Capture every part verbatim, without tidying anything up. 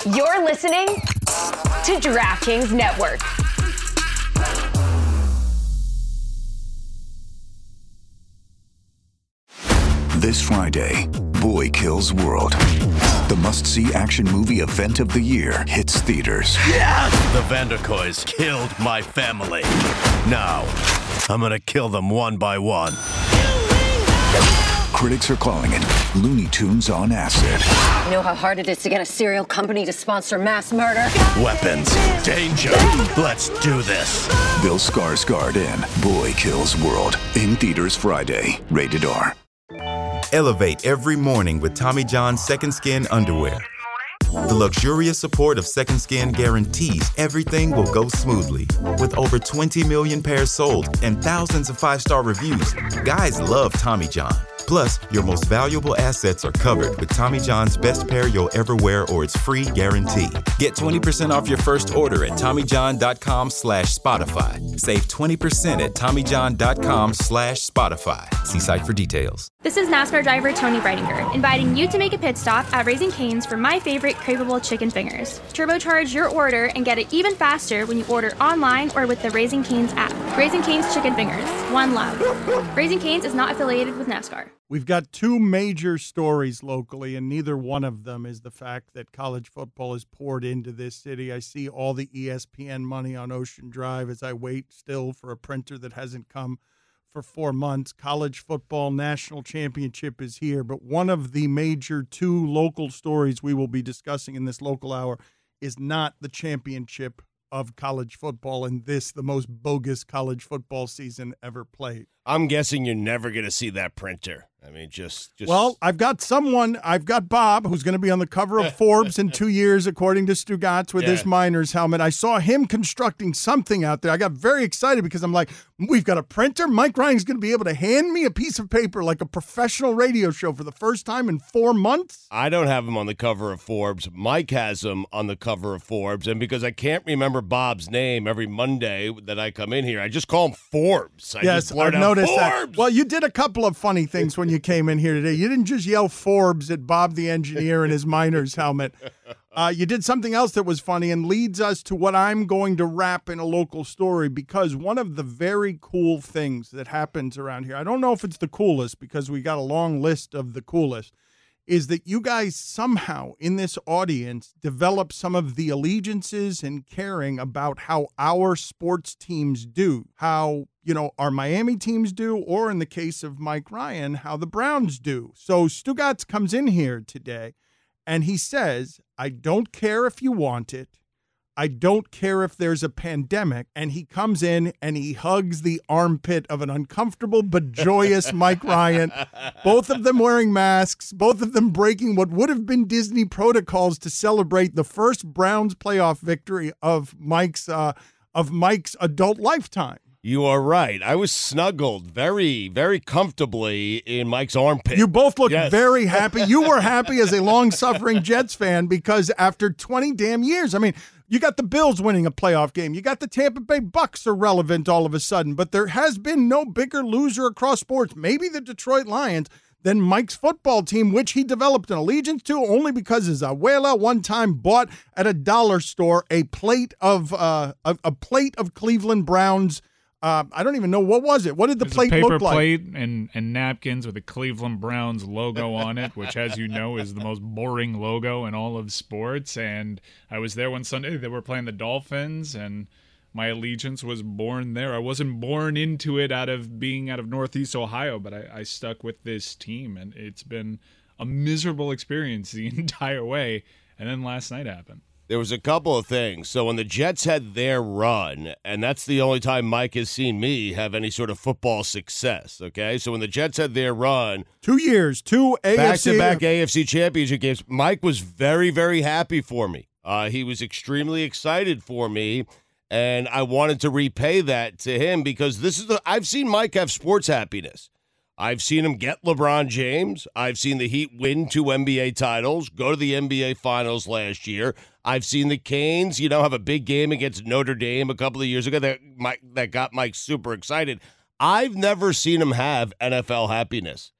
You're listening to DraftKings Network. This Friday, Boy Kills World. The must-see action movie event of the year hits theaters. Yes! The Vanderkoys killed my family. Now, I'm gonna kill them one by one. Critics are calling it Looney Tunes on acid. You know how hard it is to get a cereal company to sponsor mass murder? Weapons, danger. Let's do this. Bill Skarsgård in Boy Kills World. In theaters Friday. Rated R. Elevate every morning with Tommy John's Second Skin underwear. The luxurious support of Second Skin guarantees everything will go smoothly. With over twenty million pairs sold and thousands of five-star reviews, guys love Tommy John. Plus, your most valuable assets are covered with Tommy John's best pair you'll ever wear or its free guarantee. Get twenty percent off your first order at TommyJohn.com slash Spotify. Save twenty percent at TommyJohn.com slash Spotify. See site for details. This is NASCAR driver Tony Breidinger, inviting you to make a pit stop at Raising Cane's for my favorite craveable chicken fingers. Turbocharge your order and get it even faster when you order online or with the Raising Cane's app. Raising Cane's Chicken Fingers. One love. Raising Cane's is not affiliated with NASCAR. We've got two major stories locally, and neither one of them is the fact that college football is poured into this city. I see all the E S P N money on Ocean Drive as I wait still for a printer that hasn't come for four months. College football national championship is here, but one of the major two local stories we will be discussing in this local hour is not the championship of college football, and this, the most bogus college football season ever played. I'm guessing you're never going to see that printer. I mean, just, just... Well, I've got someone, I've got Bob, who's going to be on the cover of Forbes in two years, according to Stugatz, with yeah. his Miners helmet. I saw him constructing something out there. I got very excited because I'm like, we've got a printer. Mike Ryan's going to be able to hand me a piece of paper like a professional radio show for the first time in four months. I don't have him on the cover of Forbes. Mike has him on the cover of Forbes. And because I can't remember Bob's name every Monday that I come in here, I just call him Forbes. I yes, just blurt I've out noticed Forbes. that. Well, you did a couple of funny things when you came in here today. You didn't just yell Forbes at Bob the engineer in his Miners helmet. Uh, you did something else that was funny and leads us to what I'm going to wrap in a local story, because one of the very cool things that happens around here, I don't know if it's the coolest because we got a long list of the coolest, is that you guys somehow in this audience develop some of the allegiances and caring about how our sports teams do, how, you know, our Miami teams do, or in the case of Mike Ryan, how the Browns do. So Stugatz comes in here today and he says, I don't care if you want it. I don't care if there's a pandemic. And he comes in and he hugs the armpit of an uncomfortable but joyous Mike Ryan. Both of them wearing masks, both of them breaking what would have been Disney protocols to celebrate the first Browns playoff victory of Mike's uh, of Mike's adult lifetime. You are right. I was snuggled very, very comfortably in Mike's armpit. You both looked yes. very happy. You were happy as a long-suffering Jets fan because after twenty damn years, I mean, you got the Bills winning a playoff game. You got the Tampa Bay Bucks are relevant all of a sudden, but there has been no bigger loser across sports, maybe the Detroit Lions, than Mike's football team, which he developed an allegiance to only because his abuela one time bought at a dollar store a plate of uh, a, a plate of Cleveland Browns. Uh, I don't even know, what was it? What did the There's plate a paper look like? plate and, and napkins with the Cleveland Browns logo on it, which, as you know, is the most boring logo in all of sports. And I was there one Sunday. They were playing the Dolphins, and my allegiance was born there. I wasn't born into it out of being out of Northeast Ohio, but I, I stuck with this team, and it's been a miserable experience the entire way. And then last night happened. There was a couple of things. So when the Jets had their run, and that's the only time Mike has seen me have any sort of football success, okay? So when the Jets had their run. Two years, two A F C. Back-to-back A F C championship games. Mike was very, very happy for me. Uh, he was extremely excited for me, and I wanted to repay that to him because this is the I've seen Mike have sports happiness. I've seen him get LeBron James. I've seen the Heat win two N B A titles, go to the N B A Finals last year. I've seen the Canes, you know, have a big game against Notre Dame a couple of years ago that Mike, that got Mike super excited. I've never seen him have N F L happiness.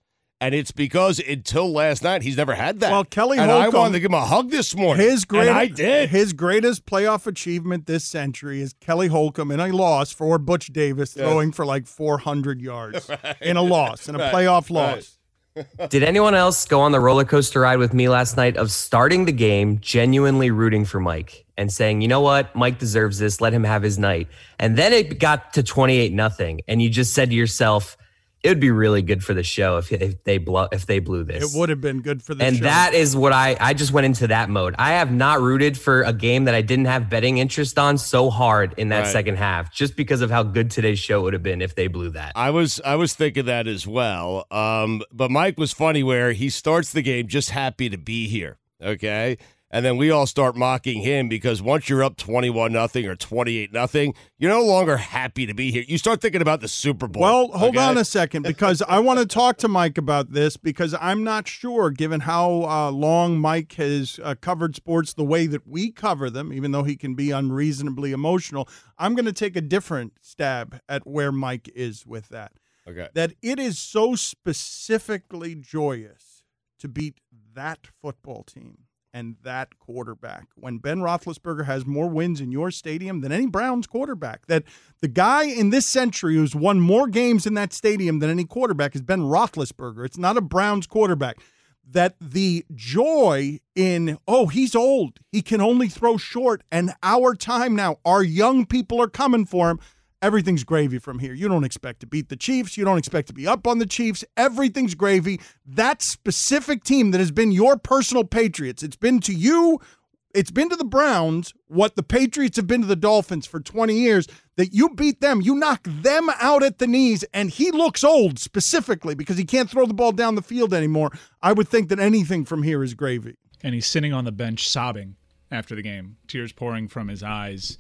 And it's because until last night, he's never had that. Well, Kelly and Holcomb, I wanted to give him a hug this morning. His great, and I did. His greatest playoff achievement this century is Kelly Holcomb in a loss for Butch Davis Yes. throwing for like four hundred yards Right. in a loss, in a Right. playoff Right. loss. Did anyone else go on the roller coaster ride with me last night of starting the game, genuinely rooting for Mike and saying, you know what, Mike deserves this, let him have his night. And then it got to twenty-eight nothing, and you just said to yourself, it would be really good for the show if if they blow if they blew this. It would have been good for the and show. that is what I I just went into that mode. I have not rooted for a game that I didn't have betting interest on so hard in that Right. second half, just because of how good today's show would have been if they blew that. I was I was thinking that as well. Um, but Mike was funny where he starts the game just happy to be here. Okay. And then we all start mocking him because once you're up twenty-one nothing or twenty-eight nothing, you're no longer happy to be here. You start thinking about the Super Bowl. Well, hold okay? on a second, because I want to talk to Mike about this, because I'm not sure, given how uh, long Mike has uh, covered sports the way that we cover them, even though he can be unreasonably emotional, I'm going to take a different stab at where Mike is with that. Okay. That it is so specifically joyous to beat that football team and that quarterback when Ben Roethlisberger has more wins in your stadium than any Browns quarterback. That the guy in this century who's won more games in that stadium than any quarterback is Ben Roethlisberger. It's not a Browns quarterback. That the joy in, oh, he's old, he can only throw short, and our time now, our young people are coming for him. Everything's gravy from here. You don't expect to beat the Chiefs. You don't expect to be up on the Chiefs. Everything's gravy. That specific team that has been your personal Patriots, it's been to you, it's been to the Browns, what the Patriots have been to the Dolphins for twenty years, that you beat them, you knock them out at the knees, and he looks old specifically because he can't throw the ball down the field anymore. I would think that anything from here is gravy. And he's sitting on the bench sobbing after the game, tears pouring from his eyes.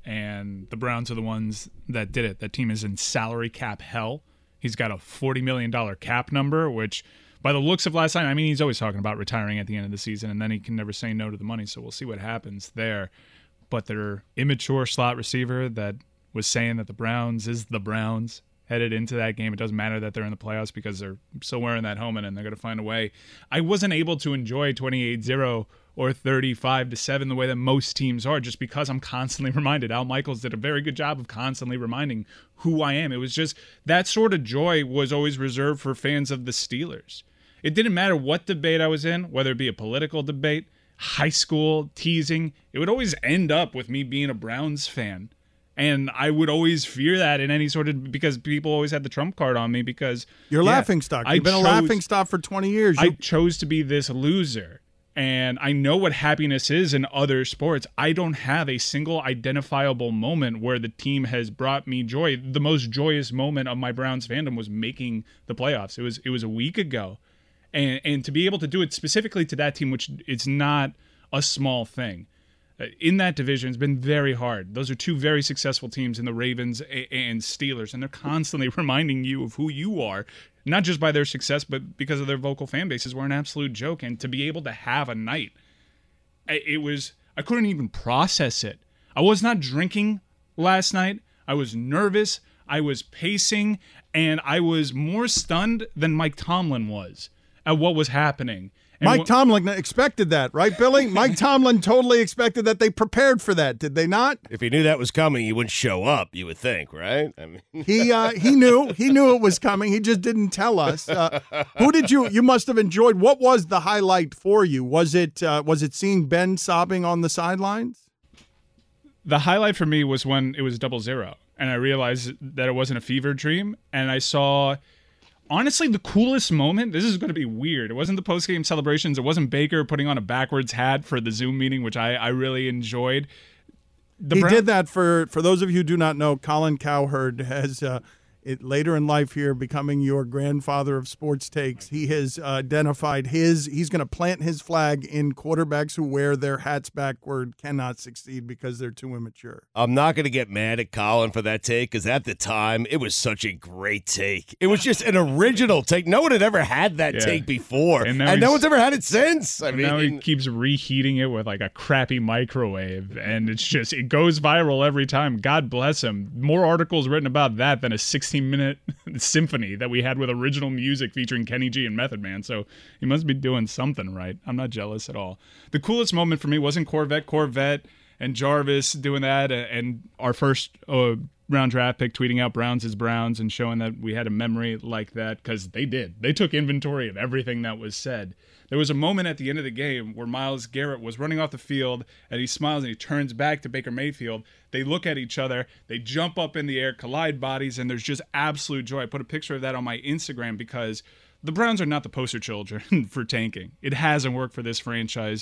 And the Browns are the ones that did it. That team is in salary cap hell. He's got a forty million dollars cap number, which by the looks of last night, I mean, he's always talking about retiring at the end of the season, and then he can never say no to the money, so we'll see what happens there. But their immature slot receiver that was saying that the Browns is the Browns headed into that game. It doesn't matter that they're in the playoffs because they're still wearing that helmet and they're going to find a way. I wasn't able to enjoy twenty-eight zero or thirty-five to seven the way that most teams are, just because I'm constantly reminded. Al Michaels did a very good job of constantly reminding who I am. It was just that sort of joy was always reserved for fans of the Steelers. It didn't matter what debate I was in, whether it be a political debate, high school, teasing. It would always end up with me being a Browns fan. And I would always fear that in any sort of, because people always had the trump card on me because You're a yeah, laughing stock. You've I been chose, a laughing stock for twenty years. You, I chose to be this loser. And I know what happiness is in other sports. I don't have a single identifiable moment where the team has brought me joy. The most joyous moment of my Browns fandom was making the playoffs. It was it was a week ago. And and to be able to do it specifically to that team, which it's not a small thing. In that division, it's been very hard. Those are two very successful teams in the Ravens and Steelers, and they're constantly reminding you of who you are, not just by their success, but because of their vocal fan bases. We're an absolute joke, and to be able to have a night, it was, I couldn't even process it. I was not drinking last night. I was nervous. I was pacing, and I was more stunned than Mike Tomlin was at what was happening. And Mike wh- Tomlin expected that, right, Billy? Mike Tomlin totally expected that. They prepared for that, did they not? If he knew that was coming, he wouldn't show up, you would think, right? I mean, He uh, he knew he knew it was coming. He just didn't tell us. Uh, who did you you must have enjoyed? What was the highlight for you? Was it uh, was it seeing Ben sobbing on the sidelines? The highlight for me was when it was double zero, and I realized that it wasn't a fever dream, and I saw. Honestly, the coolest moment, this is going to be weird. It wasn't the post-game celebrations. It wasn't Baker putting on a backwards hat for the Zoom meeting, which I, I really enjoyed. The he Brown- did that for, for those of you who do not know, Colin Cowherd has, uh, it, later in life here, becoming your grandfather of sports takes. He has uh, identified his, he's going to plant his flag in quarterbacks who wear their hats backward cannot succeed because they're too immature. I'm not going to get mad at Colin for that take because at the time, it was such a great take. It was just an original take. No one had ever had that Yeah. take before, And and, now no he's- one's ever had it since. I And now he mean, keeps reheating it with like a crappy microwave, and it's just, it goes viral every time. God bless him. More articles written about that than a sixteen fifteen-minute symphony that we had with original music featuring Kenny G and Method Man, so he must be doing something right. I'm not jealous at all. The coolest moment for me wasn't Corvette, Corvette, and Jarvis doing that, and our first uh, round draft pick tweeting out Browns is Browns and showing that we had a memory like that, because they did. They took inventory of everything that was said. There was a moment at the end of the game where Myles Garrett was running off the field, and he smiles and he turns back to Baker Mayfield. They look at each other, they jump up in the air, collide bodies, and there's just absolute joy. I put a picture of that on my Instagram because the Browns are not the poster children for tanking. It hasn't worked for this franchise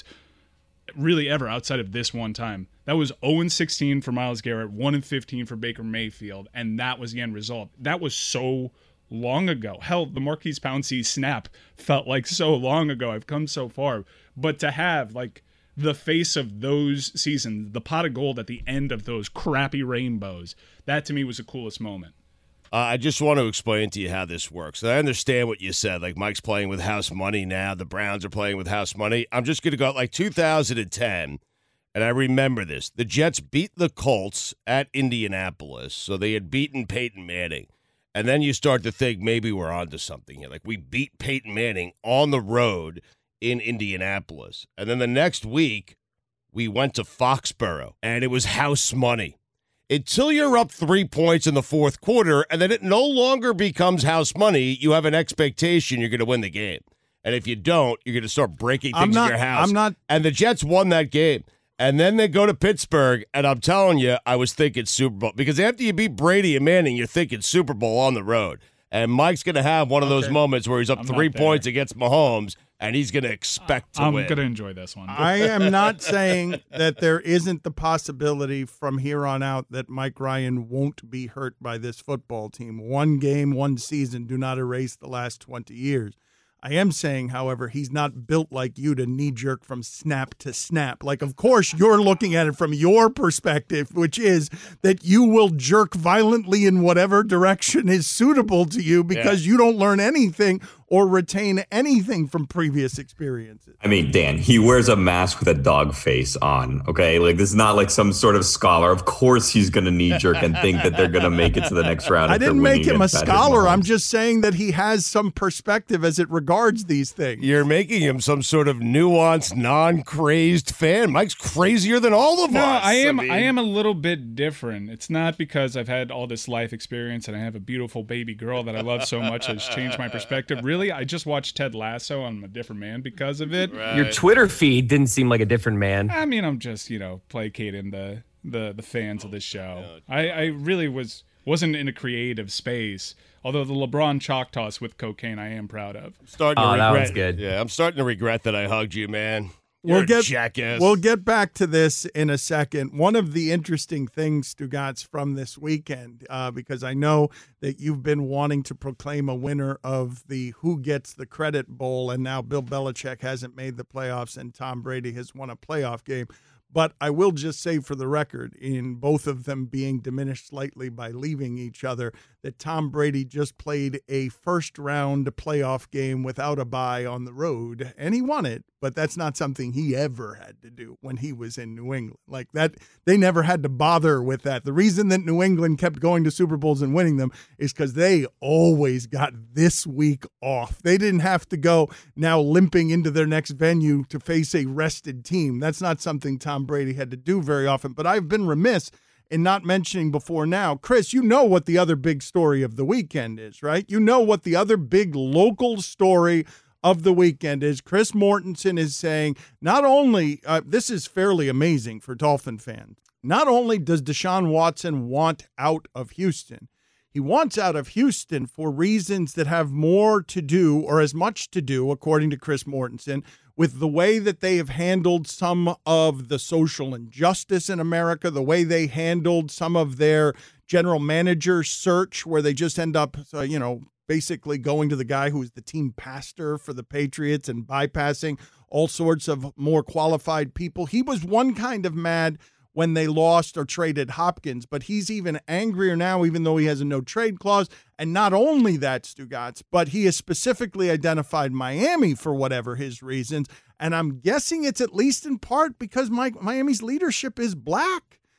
really ever outside of this one time. That was oh and sixteen for Myles Garrett, one and fifteen for Baker Mayfield, and that was the end result. That was so long ago. Hell, the Marquise Pouncey snap felt like so long ago. I've come so far. But to have, like, the face of those seasons, the pot of gold at the end of those crappy rainbows, that to me was the coolest moment. Uh, I just want to explain to you how this works. I understand what you said. Like, Mike's playing with house money now. The Browns are playing with house money. I'm just going to go like two thousand ten, and I remember this. The Jets beat the Colts at Indianapolis, so they had beaten Peyton Manning. And then you start to think maybe we're onto something here. Like, we beat Peyton Manning on the road in Indianapolis. And then the next week, we went to Foxborough, and it was house money. Until you're up three points in the fourth quarter, and then it no longer becomes house money, you have an expectation you're going to win the game. And if you don't, you're going to start breaking things not, in your house. I'm not. And the Jets won that game. And then they go to Pittsburgh, and I'm telling you, I was thinking Super Bowl. Because after you beat Brady and Manning, you're thinking Super Bowl on the road. And Mike's going to have one of those okay. moments where he's up I'm three points against Mahomes, and he's going to expect to I'm win. I'm going to enjoy this one. I am not saying that there isn't the possibility from here on out that Mike Ryan won't be hurt by this football team. One game, one season, do not erase the last twenty years. I am saying, however, he's not built like you to knee-jerk from snap to snap. Like, of course, you're looking at it from your perspective, which is that you will jerk violently in whatever direction is suitable to you because yeah. you don't learn anything or retain anything from previous experiences. I mean, Dan, he wears a mask with a dog face on, okay? Like, this is not like some sort of scholar. Of course he's going to knee-jerk and think that they're going to make it to the next round. I didn't make him a scholar. I'm just saying that he has some perspective as it regards these things. You're making him some sort of nuanced, non-crazed fan. Mike's crazier than all of no, us. I am, I, mean... I am a little bit different. It's not because I've had all this life experience and I have a beautiful baby girl that I love so much has changed my perspective. Really? I just watched Ted Lasso. I'm a different man because of it. Right. Your Twitter feed didn't seem like a different man. I mean, I'm just, you know, placating the the, the fans of this show. I, I really was, wasn't in a creative space, although the LeBron chalk toss with cocaine I am proud of. I'm starting to oh, regret, that was good. Yeah, I'm starting to regret that I hugged you, man. You're We'll a get, jackass. We'll get back to this in a second. One of the interesting things, Stugotz, from this weekend, uh, because I know that you've been wanting to proclaim a winner of the Who Gets the Credit Bowl, and now Bill Belichick hasn't made the playoffs and Tom Brady has won a playoff game. But I will just say for the record, in both of them being diminished slightly by leaving each other, that Tom Brady just played a first-round playoff game without a bye on the road, and he won it. But that's not something he ever had to do when he was in New England. Like that, they never had to bother with that. The reason that New England kept going to Super Bowls and winning them is because they always got this week off. They didn't have to go now limping into their next venue to face a rested team. That's not something Tom Brady had to do very often. But I've been remiss in not mentioning before now, Chris, you know what the other big story of the weekend is, right? You know what the other big local story of the weekend is. Chris Mortensen is saying not only, uh, this is fairly amazing for Dolphin fans, not only does Deshaun Watson want out of Houston, he wants out of Houston for reasons that have more to do, or as much to do, according to Chris Mortensen, with the way that they have handled some of the social injustice in America, the way they handled some of their general manager search, where they just end up, uh, you know, basically going to the guy who is the team pastor for the Patriots and bypassing all sorts of more qualified people. He was one kind of mad when they lost or traded Hopkins, but he's even angrier now, even though he has a no-trade clause. And not only that, Stugotz, but he has specifically identified Miami for whatever his reasons. And I'm guessing it's at least in part because my, Miami's leadership is black.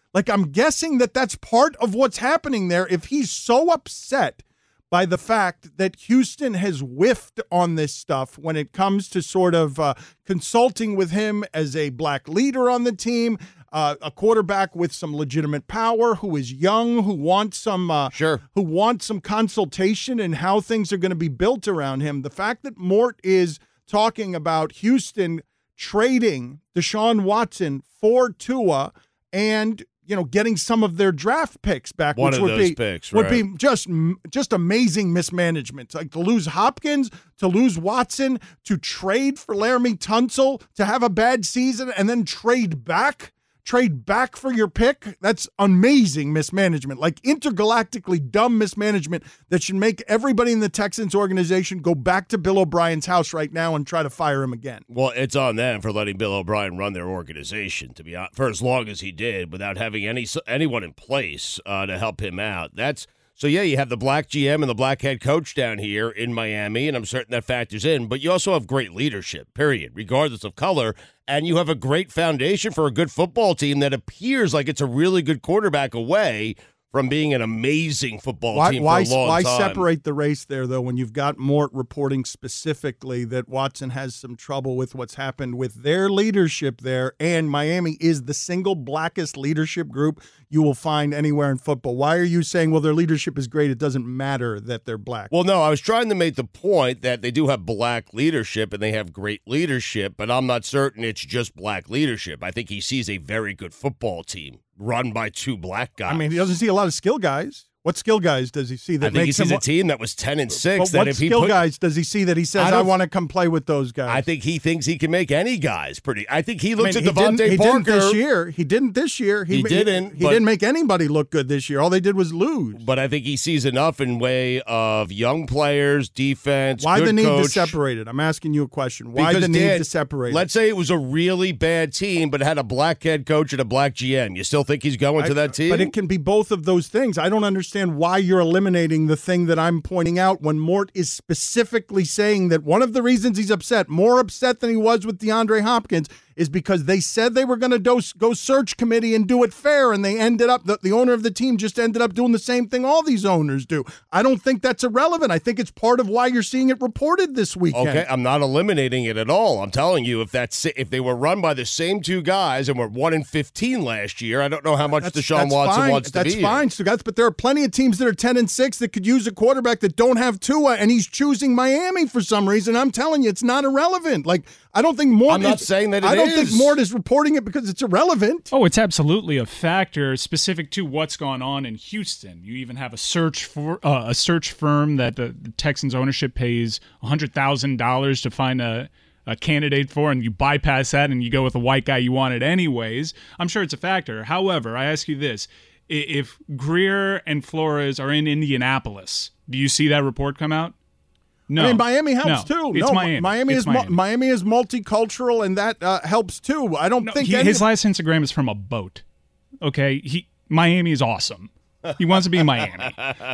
Like, I'm guessing that that's part of what's happening there. If he's so upset by the fact that Houston has whiffed on this stuff when it comes to sort of uh, consulting with him as a black leader on the team, uh, a quarterback with some legitimate power, who is young, who wants some uh, sure, who wants some consultation in how things are going to be built around him. The fact that Mort is talking about Houston trading Deshaun Watson for Tua and, you know, getting some of their draft picks back, One which of would those be picks, would right. be just just amazing mismanagement. Like to lose Hopkins, to lose Watson, to trade for Laramie Tunsil, to have a bad season, and then trade back, trade back for your pick. That's amazing mismanagement, like intergalactically dumb mismanagement that should make everybody in the Texans organization go back to Bill O'Brien's house right now and try to fire him again. Well, it's on them for letting Bill O'Brien run their organization, to be honest, for as long as he did, without having any anyone in place uh, to help him out. That's so. Yeah, you have the black G M and the black head coach down here in Miami, and I'm certain that factors in. But you also have great leadership, period, regardless of color. And you have a great foundation for a good football team that appears like it's a really good quarterback away from being an amazing football why, team why, for a long why time. Why separate the race there, though, when you've got Mort reporting specifically that Watson has some trouble with what's happened with their leadership there, and Miami is the single blackest leadership group you will find anywhere in football? Why are you saying, well, their leadership is great, it doesn't matter that they're black? Well, no, I was trying to make the point that they do have black leadership and they have great leadership, but I'm not certain it's just black leadership. I think he sees a very good football team run by two black guys. I mean, he doesn't see a lot of skill guys. What skill guys does he see that I think he makes sees him, a team that was ten and six. But That what if he skill put, guys does he see that he says, I I, don't- want to come play with those guys? I think he thinks he can make any guys pretty. I think he I looks mean, he at didn't- Devontae he Parker. didn't this year. He didn't this year. He didn't, He, but- didn't make anybody look good this year. All they did was lose. But I think he sees enough in way of young players, defense. Why good the need coach. to separate it? I'm asking you a question. Why Because, the need Dan, to separate Let's it? say it was a really bad team, but had a black head coach and a black G M. You still think he's going to I- that team? But it can be both of those things. I don't understand why you're eliminating the thing that I'm pointing out when Mort is specifically saying that one of the reasons he's upset, more upset than he was with DeAndre Hopkins, is because they said they were going to do, go search committee and do it fair, and they ended up, the, the owner of the team just ended up doing the same thing all these owners do. I don't think that's irrelevant. I think it's part of why you're seeing it reported this weekend. Okay, I'm not eliminating it at all. I'm telling you, if that's if they were run by the same two guys and were one in fifteen last year, I don't know how much That's, Deshaun that's Watson fine. wants to that's be. fine. in. So that's, but there are plenty of teams that are ten and six that could use a quarterback that don't have Tua, and he's choosing Miami for some reason. I'm telling you, it's not irrelevant. Like, I don't think Mort I'm not is, saying that it I don't is. think Mort is reporting it because it's irrelevant. Oh, it's absolutely a factor specific to what's gone on in Houston. You even have a search for uh, a search firm that the, the Texans ownership pays one hundred thousand dollars to find a, a candidate for, and you bypass that and you go with a white guy you wanted anyways. I'm sure it's a factor. However, I ask you this. I- If Greer and Flores are in Indianapolis, do you see that report come out? No. I mean, Miami helps No, too. It's no, Miami. Miami It's is mu- Miami. Miami is multicultural, and that uh, helps too. I don't No, think he- any his of- last Instagram is from a boat. Okay, he Miami is awesome. He wants to be in Miami.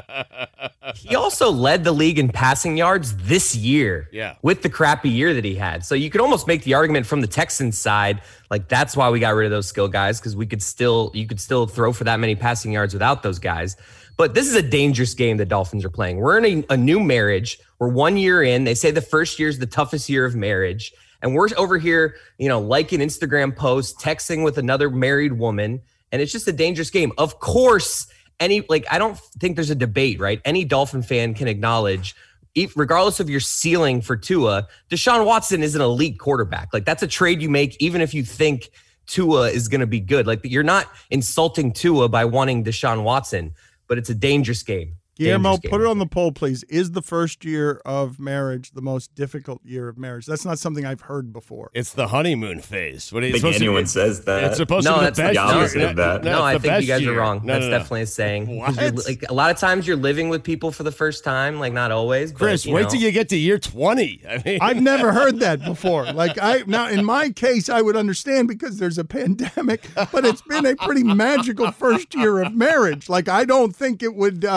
He also led the league in passing yards this year. Yeah. With the crappy year that he had. So you could almost make the argument from the Texans side, like that's why we got rid of those skill guys, because we could still you could still throw for that many passing yards without those guys. But this is a dangerous game the Dolphins are playing. We're in a, a new marriage. We're one year in. They say the first year is the toughest year of marriage. And we're over here, you know, liking Instagram posts, texting with another married woman. And it's just a dangerous game. Of course, any, like, I don't think there's a debate, right? Any Dolphin fan can acknowledge, if, regardless of your ceiling for Tua, Deshaun Watson is an elite quarterback. Like, that's a trade you make, even if you think Tua is going to be good. Like, you're not insulting Tua by wanting Deshaun Watson, but it's a dangerous game. Guillermo, Dangerous put game. it on the poll, please. Is the first year of marriage the most difficult year of marriage? That's not something I've heard before. It's the honeymoon phase. What I are you think supposed to anyone be? says that. It's supposed No, to be that's the best the opposite year. of that. No, No, it's I the think you best guys year. are wrong. No, That's no, no. definitely a saying. 'Cause What? you're li- Like, a lot of times you're living with people for the first time, like not always. But, Chris, you wait know. till you get to year twenty. I mean, I've never heard that before. Like I now, in my case, I would understand because there's a pandemic, but it's been a pretty magical first year of marriage. Like I don't think it would. Uh, I I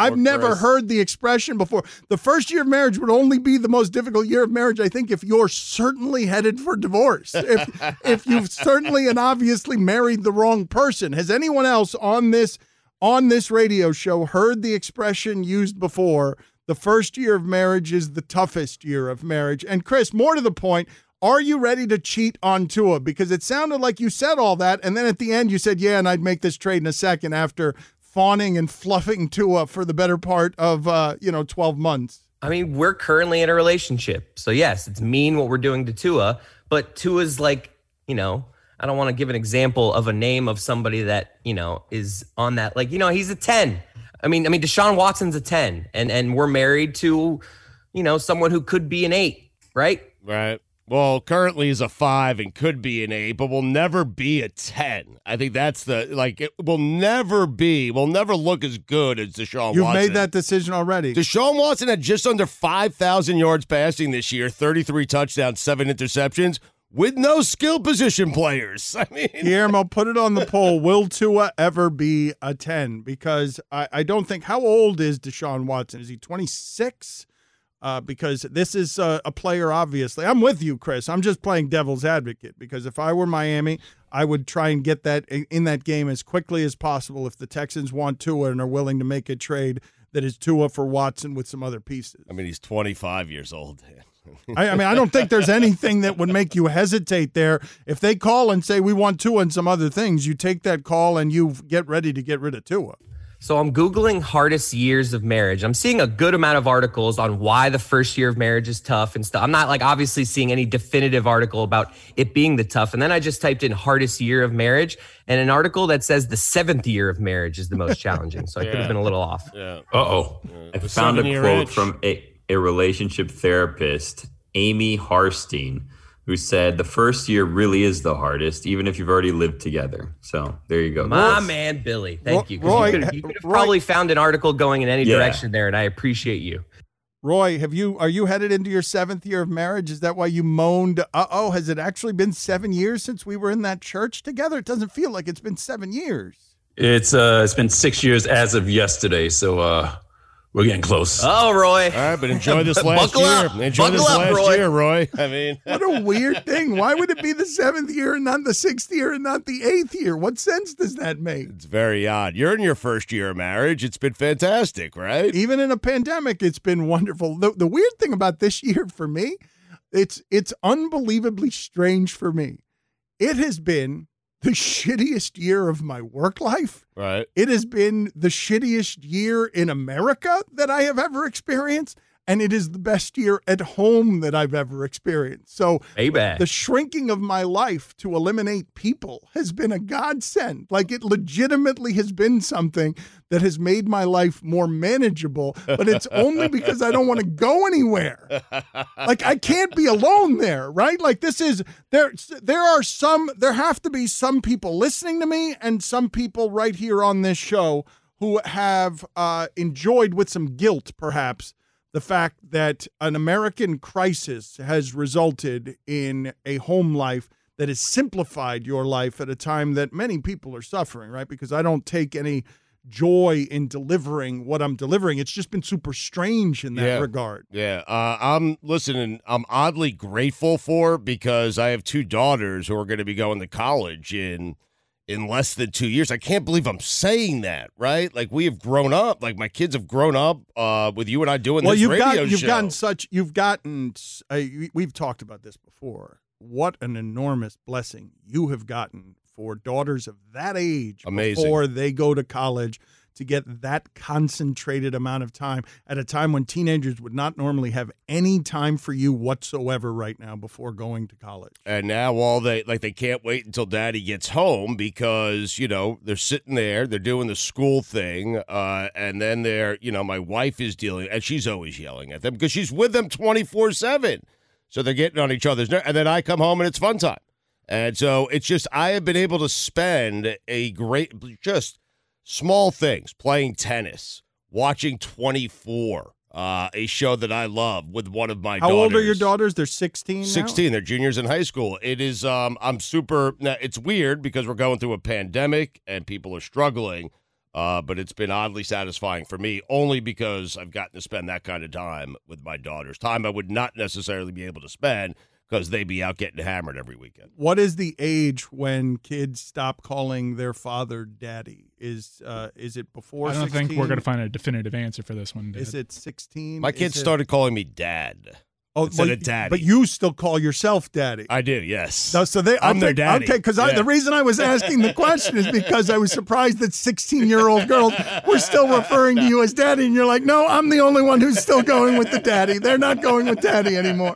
I've never Chris. heard the expression before. The first year of marriage would only be the most difficult year of marriage, I think, if you're certainly headed for divorce. If if you've certainly and obviously married the wrong person. Has anyone else on this on this radio show heard the expression used before? The first year of marriage is the toughest year of marriage. And Chris, more to the point, are you ready to cheat on Tua? Because it sounded like you said all that, and then at the end you said, yeah, and I'd make this trade in a second after fawning and fluffing Tua for the better part of, uh, you know, twelve months. I mean, we're currently in a relationship. So, yes, it's mean what we're doing to Tua, but Tua's like, you know, I don't want to give an example of a name of somebody that, you know, is on that. Like, you know, he's a ten. I mean, I mean, Deshaun Watson's a ten, and and we're married to, you know, someone who could be an eight, right? Right. Well, currently is a five and could be an eight, but will never be a ten. I think that's the, like, it will never be, will never look as good as Deshaun You've Watson. made that decision already. Deshaun Watson had just under five thousand yards passing this year, thirty-three touchdowns, seven interceptions, with no skill position players. I mean, Guillermo, put it on the poll. Will Tua ever be a ten? Because I, I don't think, how old is Deshaun Watson? Is he twenty-six? Uh, because this is uh, a player, obviously. I'm with you, Chris. I'm just playing devil's advocate because if I were Miami, I would try and get that in that game as quickly as possible if the Texans want Tua and are willing to make a trade that is Tua for Watson with some other pieces. I mean, he's twenty-five years old. I, I mean, I don't think there's anything that would make you hesitate there. If they call and say, we want Tua and some other things, you take that call and you get ready to get rid of Tua. So I'm Googling hardest years of marriage. I'm seeing a good amount of articles on why the first year of marriage is tough and stuff. I'm not like obviously seeing any definitive article about it being the tough. And then I just typed in hardest year of marriage and an article that says the seventh year of marriage is the most challenging. So I Yeah. could have been a little off. Yeah. Uh-oh. I found a seven-year quote itch. from a, a relationship therapist, Amy Harstein, who said the first year really is the hardest, even if you've already lived together. So there you go. My Roy. man, Billy. Thank you. 'Cause Roy, you could have, you could have Roy- probably found an article going in any Yeah. direction there, and I appreciate you. Roy, have you are you headed into your seventh year of marriage? Is that why you moaned, uh-oh, has it actually been seven years since we were in that church together? It doesn't feel like it's been seven years. It's uh, it's been six years as of yesterday, so uh, we're getting close. Oh, Roy. All right, but enjoy this last Buckle year. up. Enjoy Buckle this up, last Roy. year, Roy. I mean, What a weird thing. Why would it be the seventh year and not the sixth year and not the eighth year? What sense does that make? it's very odd. You're in your first year of marriage. It's been fantastic, right? Even in a pandemic, it's been wonderful. The, the weird thing about this year for me, it's it's unbelievably strange for me. It has been the shittiest year of my work life. Right. It has been the shittiest year in America that I have ever experienced, and it is the best year at home that I've ever experienced. So Baby. the shrinking of my life to eliminate people has been a godsend. Like, it legitimately has been something that has made my life more manageable, but it's only because I don't want to go anywhere. Like, I can't be alone there, right? Like, this is, there, there are some, there have to be some people listening to me and some people right here on this show who have uh, enjoyed with some guilt, perhaps, the fact that an American crisis has resulted in a home life that has simplified your life at a time that many people are suffering, right? Because I don't take any joy in delivering what I'm delivering. It's just been super strange in that Yeah. regard. Yeah, uh, I'm listening. I'm oddly grateful for because I have two daughters who are going to be going to college in in less than two years. I can't believe I'm saying that, right? Like, we have grown up. Like, my kids have grown up uh, with you and I doing Well, this you've radio got, you've show. gotten such, you've gotten, uh, we've talked about this before. What an enormous blessing you have gotten for daughters of that age Amazing. before they go to college to get that concentrated amount of time at a time when teenagers would not normally have any time for you whatsoever right now before going to college. And now all they like they can't wait until daddy gets home because, you know, they're sitting there, they're doing the school thing, uh, and then they're, you know, my wife is dealing, and she's always yelling at them because she's with them twenty-four seven. So they're getting on each other's nerves, and then I come home and it's fun time. And so it's just, I have been able to spend a great, just small things, playing tennis, watching twenty-four, uh, a show that I love with one of my How daughters. old are your daughters? They're sixteen now? sixteen. They're juniors in high school. It is, um, I'm super, now, it's weird because we're going through a pandemic and people are struggling, Uh, but it's been oddly satisfying for me, only because I've gotten to spend that kind of time with my daughters. Time I would not necessarily be able to spend because they'd be out getting hammered every weekend. What is the age when kids stop calling their father daddy? Is uh, is it before I don't sixteen? think we're going to find a definitive answer for this one, Dad. Is it sixteen? My kids Is it- started calling me dad. Oh, instead well, of daddy. But you still call yourself daddy. I do, yes. So, so they, I'm their okay, daddy. Okay, because Yeah. the reason I was asking the question is because I was surprised that sixteen-year-old girls were still referring to you as daddy, and you're like, no, I'm the only one who's still going with the daddy. They're not going with daddy anymore.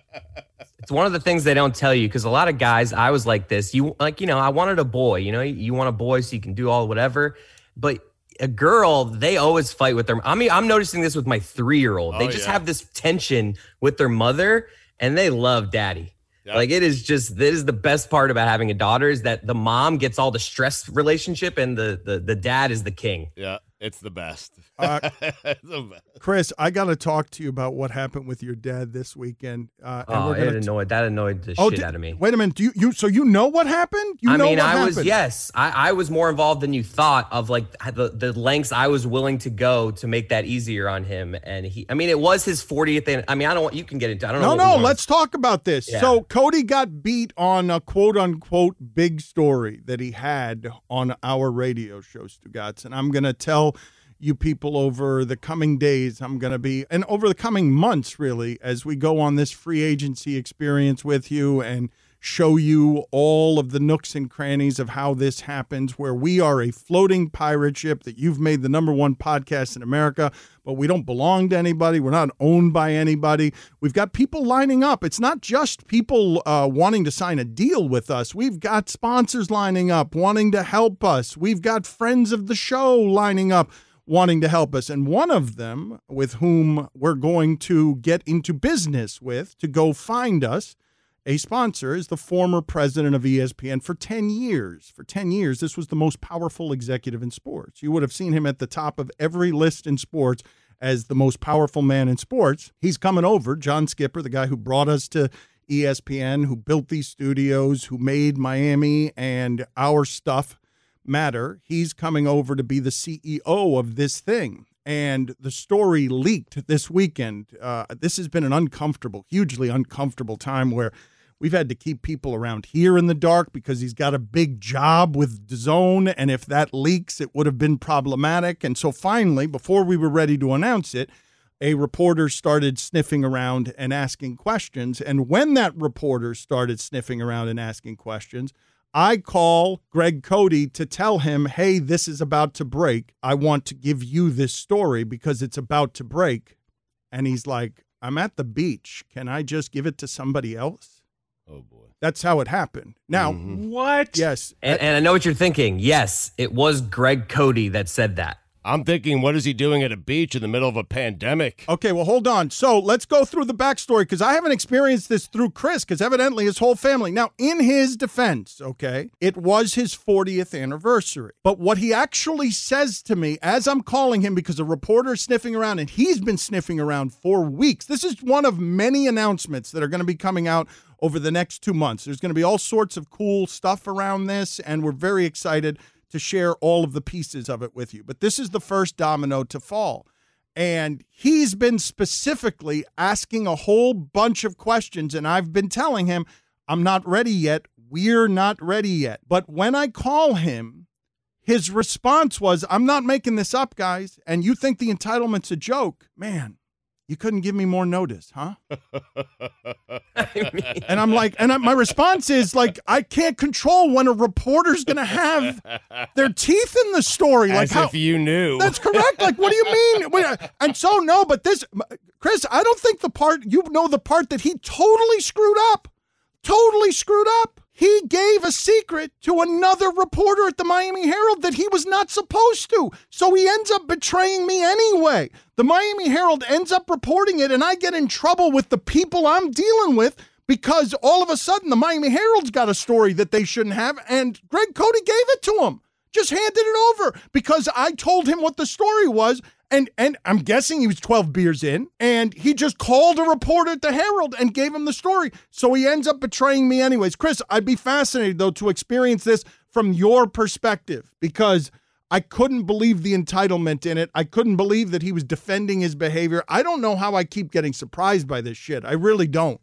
It's one of the things they don't tell you because a lot of guys, I was like this. You like, you know, I wanted a boy. You know, you want a boy so you can do all whatever. But a girl, they always fight with their. I mean, I'm noticing this with my three-year-old. They Oh, just yeah. have this tension with their mother, and they love daddy. Yep. Like it is just this is the best part about having a daughter is that the mom gets all the stress relationship, and the the the dad is the king. Yeah, it's the best. Uh, It's the best. Chris, I got to talk to you about what happened with your dad this weekend. Uh, and Oh, we're it gonna annoyed that annoyed the Oh, shit did- out of me. Wait a minute. Do you, you so you know what happened? You I know mean, what I happened? was yes, I, I was more involved than you thought of like the, the lengths I was willing to go to make that easier on him. And he, I mean, it was his fortieth. an- I mean, I don't want you can get into. I don't know. No, what no, we let's talk about this. Yeah. So Cody got beat on a quote unquote big story that he had on our radio show, Stugotz. And I'm going to tell you people over the coming days, I'm going to be, and over the coming months, really, as we go on this free agency experience with you and show you all of the nooks and crannies of how this happens, where we are a floating pirate ship that you've made the number one podcast in America, but we don't belong to anybody. We're not owned by anybody. We've got people lining up. It's not just people uh, wanting to sign a deal with us. We've got sponsors lining up, wanting to help us. We've got friends of the show lining up, wanting to help us. And one of them with whom we're going to get into business with to go find us a sponsor is the former president of E S P N for ten years. For ten years, this was the most powerful executive in sports. You would have seen him at the top of every list in sports as the most powerful man in sports. He's coming over, John Skipper, the guy who brought us to E S P N, who built these studios, who made Miami and our stuff matter. He's coming over to be the C E O of this thing. And the story leaked this weekend. Uh, this has been an uncomfortable, hugely uncomfortable time where we've had to keep people around here in the dark because he's got a big job with DAZN. And if that leaks, it would have been problematic. And so finally, before we were ready to announce it, a reporter started sniffing around and asking questions. And when that reporter started sniffing around and asking questions, I call Greg Cody to tell him, hey, this is about to break. I want to give you this story because it's about to break. And he's like, I'm at the beach. Can I just give it to somebody else? Oh, boy. That's how it happened. Now, What? yes. And, and I know what you're thinking. Yes, it was Greg Cody that said that. I'm thinking, what is he doing at a beach in the middle of a pandemic? Okay, well, hold on. So let's go through the backstory because I haven't experienced this through Chris because evidently his whole family. Now, in his defense, okay, it was his fortieth anniversary. But what he actually says to me as I'm calling him because a reporter is sniffing around and he's been sniffing around for weeks. This is one of many announcements that are going to be coming out over the next two months. There's going to be all sorts of cool stuff around this, and we're very excited to share all of the pieces of it with you. But this is the first domino to fall. And he's been specifically asking a whole bunch of questions, and I've been telling him, I'm not ready yet. We're not ready yet. But when I call him, his response was, I'm not making this up, guys. And you think the entitlement's a joke. Man, you couldn't give me more notice, huh? I mean, And I'm like, and I, my response is like, I can't control when a reporter's going to have their teeth in the story. Like As how, if you knew. That's correct. Like, what do you mean? Wait, and so, no, but this, Chris, I don't think the part, you know, the part that he totally screwed up, totally screwed up. He gave a secret to another reporter at the Miami Herald that he was not supposed to. So he ends up betraying me anyway. The Miami Herald ends up reporting it, and I get in trouble with the people I'm dealing with because all of a sudden the Miami Herald's got a story that they shouldn't have, and Greg Cody gave it to him. Just handed it over because I told him what the story was. And and I'm guessing he was twelve beers in, and he just called a reporter at the Herald and gave him the story. So he ends up betraying me anyways. Chris, I'd be fascinated, though, to experience this from your perspective, because I couldn't believe the entitlement in it. I couldn't believe that he was defending his behavior. I don't know how I keep getting surprised by this shit. I really don't.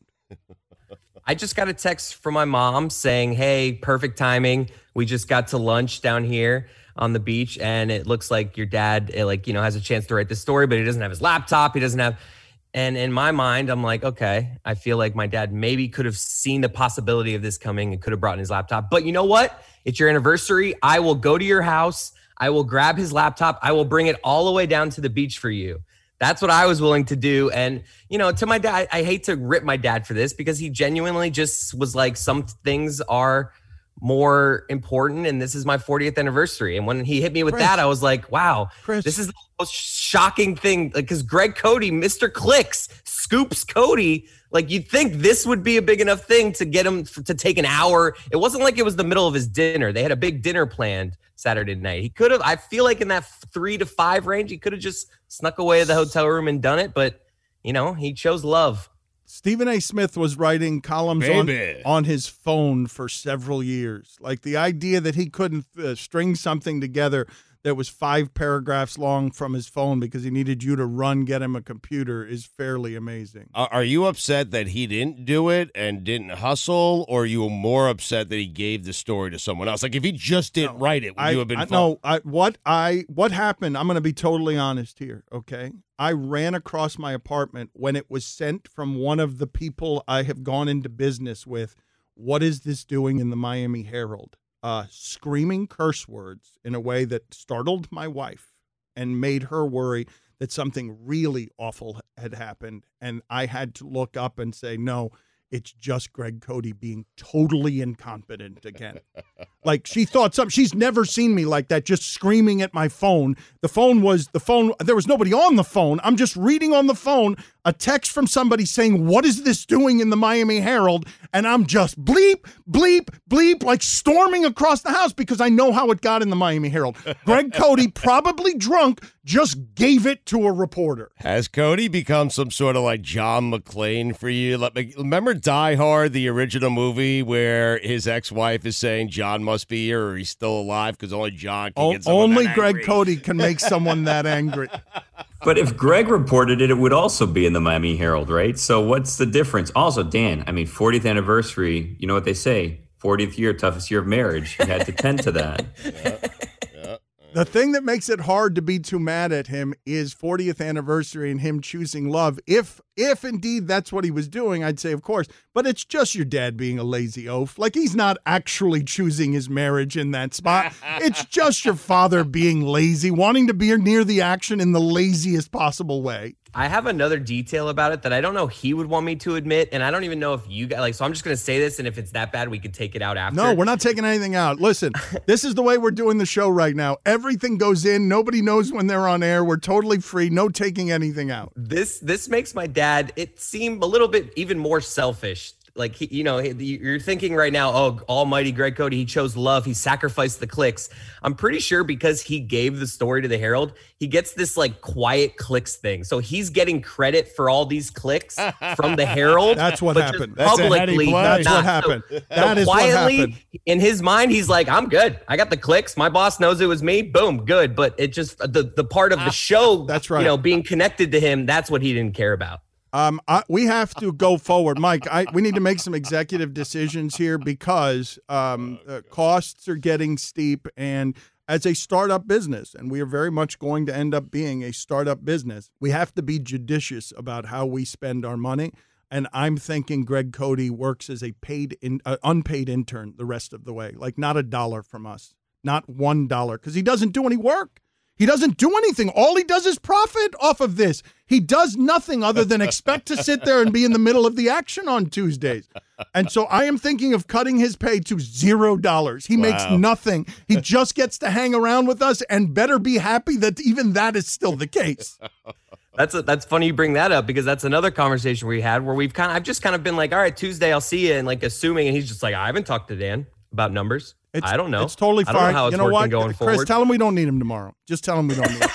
I just got a text from my mom saying, hey, perfect timing. We just got to lunch down here on the beach, and it looks like your dad, like, you know, has a chance to write the story, but he doesn't have his laptop. He doesn't have, and in my mind, I'm like, okay, I feel like my dad maybe could have seen the possibility of this coming and could have brought in his laptop. But you know what? It's your anniversary. I will go to your house. I will grab his laptop. I will bring it all the way down to the beach for you. That's what I was willing to do. And, you know, to my dad, I hate to rip my dad for this because he genuinely just was like, some things are more important, and this is my fortieth anniversary. And when he hit me with Chris, that, I was like, wow, Chris, this is the most shocking thing. Like, because Greg Cody, Mister Clicks, scoops Cody. Like, you'd think this would be a big enough thing to get him f- to take an hour. It wasn't like it was the middle of his dinner. They had a big dinner planned Saturday night. He could have, I feel like in that three to five range, he could have just snuck away to the hotel room and done it. But, you know, he chose love. Stephen A. Smith was writing columns on, on his phone for several years. Like, the idea that he couldn't uh, string something together that was five paragraphs long from his phone because he needed you to run, get him a computer is fairly amazing. Are you upset that he didn't do it and didn't hustle, or are you more upset that he gave the story to someone else? Like, if he just didn't no, write it, would I, you have been I, fun? No, I, what, I, what happened, I'm going to be totally honest here, okay? I ran across my apartment when it was sent from one of the people I have gone into business with. What is this doing in the Miami Herald? Uh, screaming curse words in a way that startled my wife and made her worry that something really awful had happened. And I had to look up and say, no, it's just Greg Cody being totally incompetent again. Like, she thought something. She's never seen me like that, just screaming at my phone. The phone was the phone. There was nobody on the phone. I'm just reading on the phone a text from somebody saying, what is this doing in the Miami Herald? And I'm just bleep, bleep, bleep, like storming across the house because I know how it got in the Miami Herald. Greg Cody, probably drunk, just gave it to a reporter. Has Cody become some sort of like John McClane for you? Let me, remember Die Hard, the original movie where his ex-wife is saying John must be here or he's still alive because only John can o- get someone Only that Greg angry. Cody can make someone that angry. But if Greg reported it, it would also be in the Miami Herald, right? So what's the difference? Also, Dan, I mean, fortieth anniversary, you know what they say? fortieth year, toughest year of marriage. You had to tend to that. Yeah, yeah. The thing that makes it hard to be too mad at him is fortieth anniversary and him choosing love. If if indeed that's what he was doing, I'd say, of course. But it's just your dad being a lazy oaf. Like, he's not actually choosing his marriage in that spot. It's just your father being lazy, wanting to be near the action in the laziest possible way. I have another detail about it that I don't know he would want me to admit, and I don't even know if you guys, like, so I'm just going to say this, and if it's that bad, we could take it out after. No, we're not taking anything out. Listen, this is the way we're doing the show right now. Everything goes in. Nobody knows when they're on air. We're totally free. No taking anything out. This this makes my dad, it seem a little bit even more selfish. Like, he, you know, you're thinking right now, oh, almighty Greg Cody, he chose love. He sacrificed the clicks. I'm pretty sure because he gave the story to the Herald, he gets this like quiet clicks thing. So he's getting credit for all these clicks from the Herald. That's what happened. That's publicly, That's not. what happened. So, that so is quietly, what happened. In his mind, he's like, I'm good. I got the clicks. My boss knows it was me. Boom, good. But it just, the, the part of the show, that's right. You know, being connected to him, that's what he didn't care about. Um, I, we have to go forward, Mike. I, we need to make some executive decisions here because um, uh, costs are getting steep, and as a startup business, and we are very much going to end up being a startup business, we have to be judicious about how we spend our money. And I'm thinking Greg Cody works as a paid, in, uh, unpaid intern the rest of the way, like not a dollar from us, not one dollar, because he doesn't do any work. He doesn't do anything. All he does is profit off of this. He does nothing other than expect to sit there and be in the middle of the action on Tuesdays. And so I am thinking of cutting his pay to zero dollars. He wow. makes nothing. He just gets to hang around with us and better be happy that even that is still the case. That's a, that's funny you bring that up because that's another conversation we had where we've kind of, I've just kind of been like, all right, Tuesday, I'll see you. And like assuming, and he's just like, I haven't talked to Dan about numbers. It's, I don't know. It's totally fine. I don't know how it's you know working what? going Chris, forward. tell him we don't need him tomorrow. Just tell him we don't need him.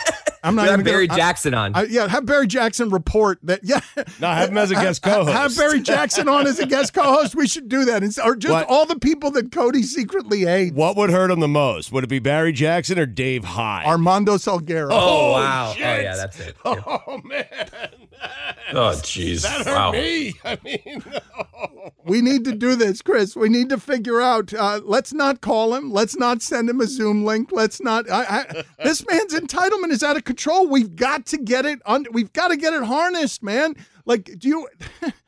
I'm not have even Barry gonna, Jackson I, on. I, yeah, have Barry Jackson report that. Yeah, no, have him as a guest co-host. Have Barry Jackson on as a guest co-host. We should do that, and, or just What? all the people that Cody secretly hates. What would hurt him the most? Would it be Barry Jackson or Dave Hyde? Armando Salguero. Oh, wow. shit. Oh, yeah, that's it. Yeah. Oh man. Oh, jeez. That hurt Wow. me. I mean, no. We need to do this, Chris. We need to figure out. Uh, let's not call him. Let's not send him a Zoom link. Let's not. I, I, this man's entitlement is out of control. We've got to get it. Un, we've got to get it harnessed, man. Like, do you?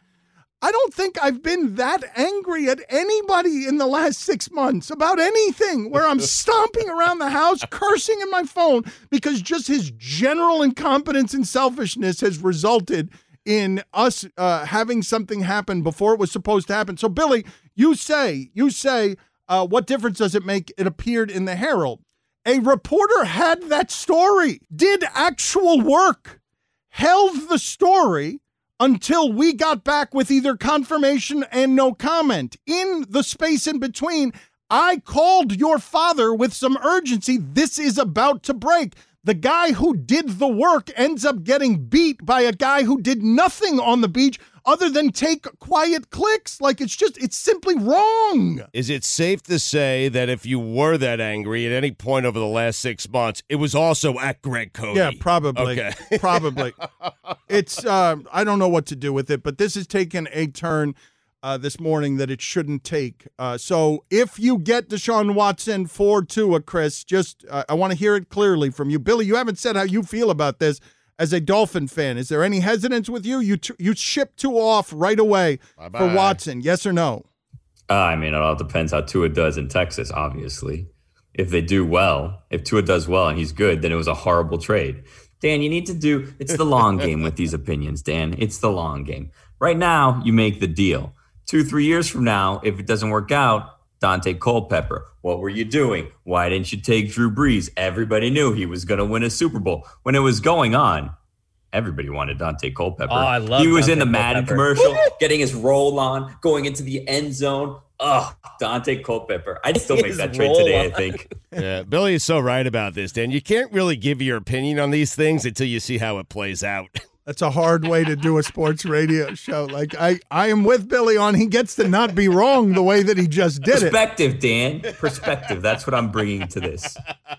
I don't think I've been that angry at anybody in the last six months about anything. Where I'm stomping around the house, cursing in my phone because just his general incompetence and selfishness has resulted in us uh, having something happen before it was supposed to happen. So, Billy, you say, you say, uh, what difference does it make? It appeared in the Herald. A reporter had that story, did actual work, held the story until we got back with either confirmation and no comment. In the space in between, I called your father with some urgency. This is about to break. The guy who did the work ends up getting beat by a guy who did nothing on the beach other than take quiet clicks. Like, it's just, it's simply wrong. Is it safe to say that if you were that angry at any point over the last six months, it was also at Greg Cody? Yeah, probably. Okay. Probably. It's, uh, I don't know what to do with it, but this has taken a turn uh, this morning that it shouldn't take. Uh, so if you get Deshaun Watson for Tua, Chris, just, uh, I want to hear it clearly from you. Billy, you haven't said how you feel about this as a Dolphin fan. Is there any hesitance with you? You t- you ship Tua off right away Bye-bye. for Watson, yes or no? Uh, I mean, it all depends how Tua does in Texas, obviously. If they do well, if Tua does well and he's good, then it was a horrible trade. Dan, you need to do, it's the long game with these opinions, Dan. It's the long game. Right now, you make the deal. Two, three years from now, if it doesn't work out, Dante Culpepper, what were you doing? Why didn't you take Drew Brees? Everybody knew he was going to win a Super Bowl. When it was going on, everybody wanted Dante Culpepper. Oh, I love He was Dante in the Madden Culpepper. commercial, getting his roll on, going into the end zone. Oh, Dante Culpepper. I'd still make His that trade roll today, on. I think. Yeah, Billy is so right about this, Dan. You can't really give your opinion on these things until you see how it plays out. That's a hard way to do a sports radio show. Like, I, I am with Billy on he gets to not be wrong the way that he just did it. Perspective, Dan. Perspective. That's what I'm bringing to this.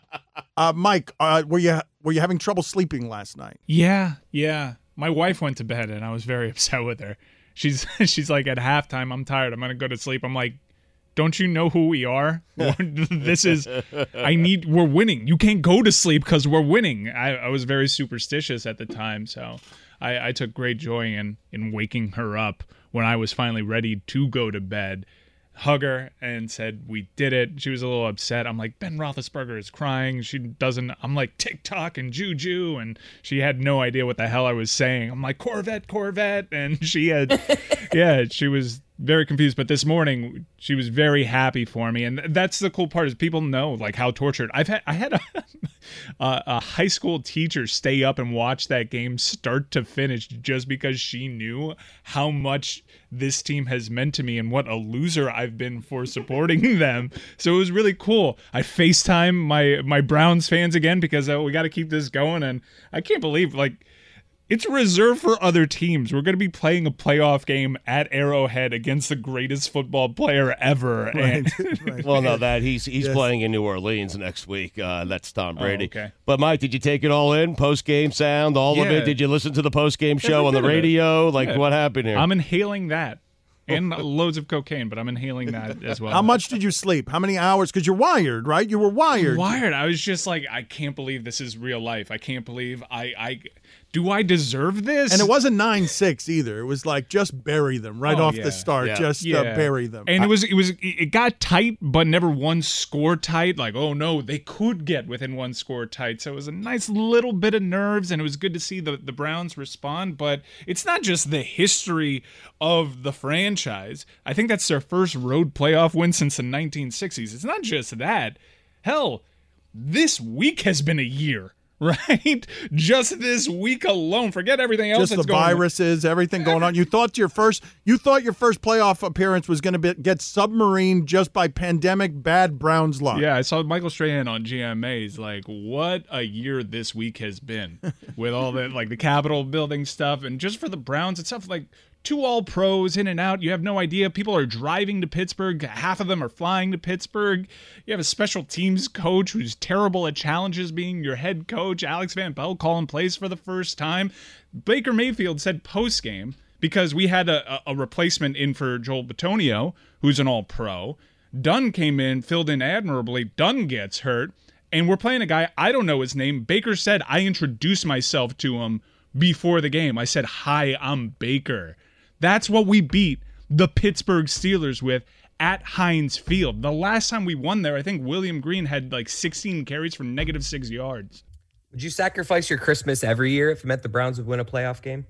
Uh, Mike, uh, were you were you having trouble sleeping last night? Yeah, yeah. My wife went to bed and I was very upset with her. She's she's like, at halftime, I'm tired. I'm gonna go to sleep. I'm like, don't you know who we are? This is, I need, we're winning. You can't go to sleep because we're winning. I, I was very superstitious at the time, so I, I took great joy in in waking her up when I was finally ready to go to bed. Hug her and said, we did it. She was a little upset. I'm like, Ben Roethlisberger is crying. She doesn't, I'm like, TikTok and Juju. And she had no idea what the hell I was saying. I'm like, Corvette, Corvette. And she had, yeah, she was very confused. But this morning, she was very happy for me. And that's the cool part is people know like how tortured. I've had, I had a, a, a high school teacher stay up and watch that game start to finish just because she knew how much this team has meant to me and what a loser I've been for supporting them. So it was really cool. I FaceTime my my Browns fans again because uh, we got to keep this going. And I can't believe like it's reserved for other teams. We're going to be playing a playoff game at Arrowhead against the greatest football player ever. Right, And right. Well, no, that he's he's Yes. playing in New Orleans next week. Uh, that's Tom Brady. okay. But Mike, did you take it all in? Post game sound, all of Yeah. it. Did you listen to the post game show on the bit of it. radio? Like, Yeah. what happened here? I'm inhaling that. And loads of cocaine, but I'm inhaling that as well. How much did you sleep? How many hours? Because you're wired, right? You were wired. Wired. I was just like, I can't believe this is real life. I can't believe I, I do I deserve this? And it wasn't nine six either. It was like just bury them right Oh, off yeah. the start. Yeah. Just uh, bury them. And it was it was it got tight, but never one score tight. Like, oh no, they could get within one score tight. So it was a nice little bit of nerves, and it was good to see the, the Browns respond. But it's not just the history of the franchise. I think that's their first road playoff win since the nineteen sixties. It's not just that. Hell, this week has been a year. right? Just this week alone. Forget everything else Just that's the going on. viruses, everything going on. You thought your first you thought your first playoff appearance was going to get submarined just by pandemic bad Browns luck. Yeah, I saw Michael Strahan on G M A's like, what a year this week has been with all the like the Capitol building stuff, and just for the Browns and stuff like two all pros in and out. You have no idea. People are driving to Pittsburgh. Half of them are flying to Pittsburgh. You have a special teams coach who's terrible at challenges being your head coach. Alex Van Pelt calling plays for the first time. Baker Mayfield said post-game, because we had a, a replacement in for Joel Bitonio, who's an all-pro. Dunn came in, filled in admirably. Dunn gets hurt. And we're playing a guy, I don't know his name. Baker said, I introduced myself to him before the game. I said, hi, I'm Baker. That's what we beat the Pittsburgh Steelers with at Heinz Field. The last time we won there, I think William Green had like sixteen carries for negative six yards. Would you sacrifice your Christmas every year if it meant the Browns would win a playoff game?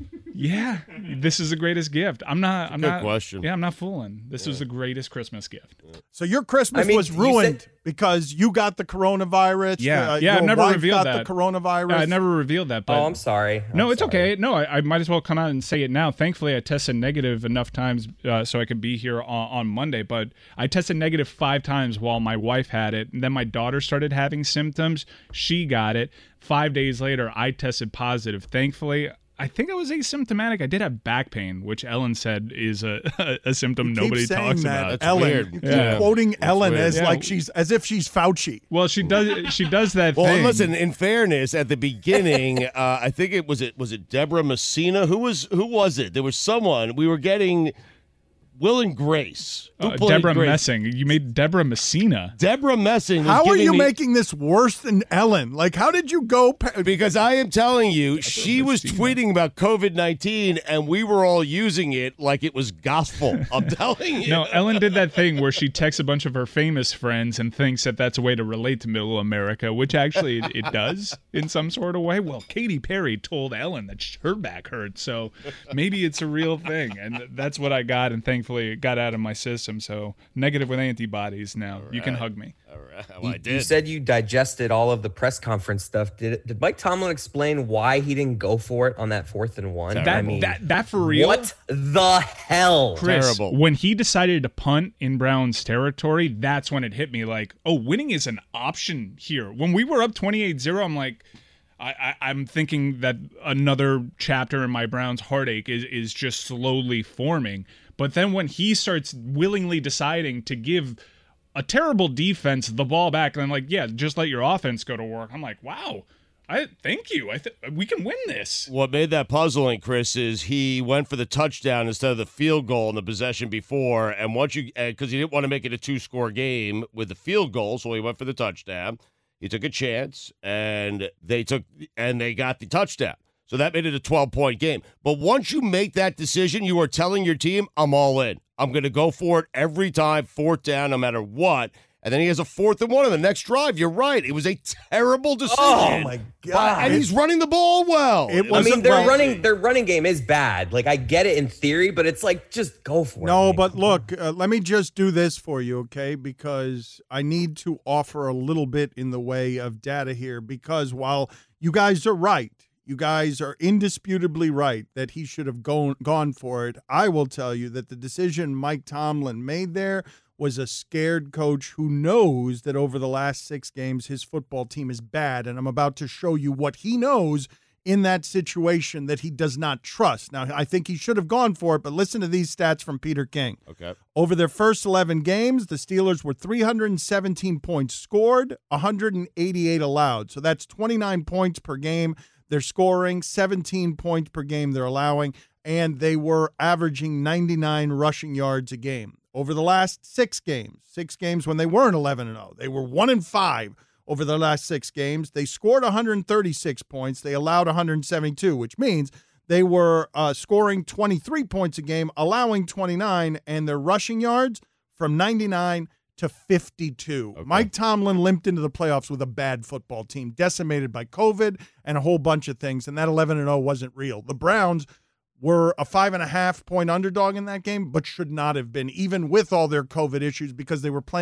Yeah, this is the greatest gift. I'm not. I'm Good not. question. Yeah, I'm not fooling. This was the greatest Christmas gift. So your Christmas I mean, was you ruined said- because you got the coronavirus. Yeah, uh, yeah. your I've never wife revealed got that. the coronavirus. I never revealed that. But Oh, I'm sorry. No, I'm it's sorry. okay. No, I, I might as well come out and say it now. Thankfully, I tested negative enough times uh, so I could be here on, on Monday. But I tested negative five times while my wife had it. And then my daughter started having symptoms. She got it. Five days later, I tested positive. Thankfully, I think I was asymptomatic. I did have back pain, which Ellen said is a, a, a symptom You nobody keep saying talks that, about. That's Ellen. weird. You keep Yeah. quoting That's Ellen weird. as Yeah. like she's as if she's Fauci. Well, she does. She does that Well, thing. listen. In fairness, at the beginning, uh, I think it was it was it Deborah Messina. Who was who was it? There was someone we were getting. Will and Grace. Who Uh, played Deborah Grace? Messing. You made Deborah Messina. Deborah Messing. was How are giving you me- making this worse than Ellen? Like, how did you go? Pa- Because I am telling you, she was Messina. tweeting about COVID nineteen, and we were all using it like it was gospel. I'm telling you. No, Ellen did that thing where she texts a bunch of her famous friends and thinks that that's a way to relate to Middle America, which actually it, it does in some sort of way. Well, Katy Perry told Ellen that sh- her back hurt, so maybe it's a real thing. And that's what I got, and thankfully it got out of my system. So negative with antibodies now. You can hug me. All right. Well, You, I you did. said you digested all of the press conference stuff. Did did Mike Tomlin explain why he didn't go for it on that fourth and one? That, I mean, that, that for real? what the hell? Chris, Terrible. when he decided to punt in Brown's territory, that's when it hit me like, oh, winning is an option here. When we were up twenty-eight zero, I'm like, I, I, I'm thinking that another chapter in my Browns heartache is, is just slowly forming. But then when he starts willingly deciding to give a terrible defense the ball back, and I'm like, yeah, just let your offense go to work. I'm like, wow, I thank you. I th- we can win this. What made that puzzling, Chris, is he went for the touchdown instead of the field goal in the possession before, and once you because he didn't want to make it a two-score game with the field goal, so he went for the touchdown. He took a chance, and they took and they got the touchdown. So that made it a twelve-point game. But once you make that decision, you are telling your team, I'm all in. I'm going to go for it every time, fourth down, no matter what. And then he has a fourth and one on the next drive. You're right. It was a terrible decision. Oh my But- god! and he's running the ball well. It I wasn't mean, their right. running their running game is bad. Like I get it in theory, but it's like just go for it. No, man. but look, uh, let me just do this for you, okay? Because I need to offer a little bit in the way of data here. Because while you guys are right, you guys are indisputably right that he should have gone gone for it. I will tell you that the decision Mike Tomlin made there was a scared coach who knows that over the last six games his football team is bad, and I'm about to show you what he knows in that situation that he does not trust. Now, I think he should have gone for it, but listen to these stats from Peter King. Okay. Over their first eleven games, the Steelers were three hundred seventeen points scored, one hundred eighty-eight allowed. So that's twenty-nine points per game. They're scoring seventeen points per game they're allowing, and they were averaging ninety-nine rushing yards a game. Over the last six games, six games when they weren't eleven and oh, they were one and five over the last six games. They scored one hundred thirty-six points. They allowed one hundred seventy-two, which means they were uh, scoring twenty-three points a game, allowing twenty-nine, and their rushing yards from ninety-nine to fifty-two. Okay. Mike Tomlin limped into the playoffs with a bad football team, decimated by COVID and a whole bunch of things, and that eleven and oh wasn't real. The Browns were a five and a half point underdog in that game, but should not have been, even with all their COVID issues, because they were playing